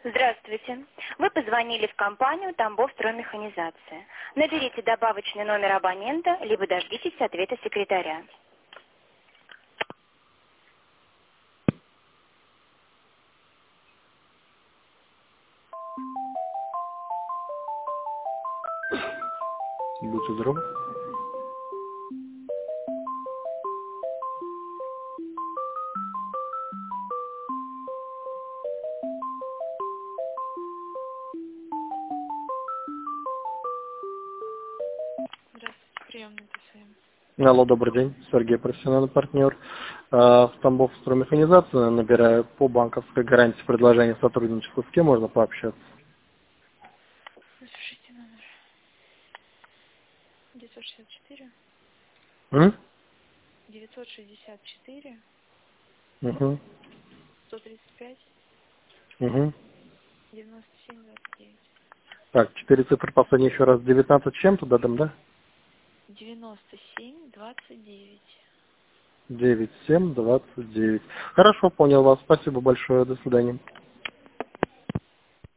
Здравствуйте. Вы позвонили в компанию «Тамбов строймеханизация». Наберите добавочный номер абонента, либо дождитесь ответа секретаря. Будьте здоровы. Здравствуйте, приемный ТСМ. Алло, добрый день. Сергей, профессиональный партнер. В Тамбов строймеханизацию набираю по банковской гарантии предложение сотрудничества. С кем можно пообщаться? Запишите номер. 964 М? 964 Угу. 135 Угу. 97 29. Так, 4 цифры последние еще раз. 19 чем-то дадим, да? 97 29. 9729. Хорошо, понял вас. Спасибо большое. До свидания.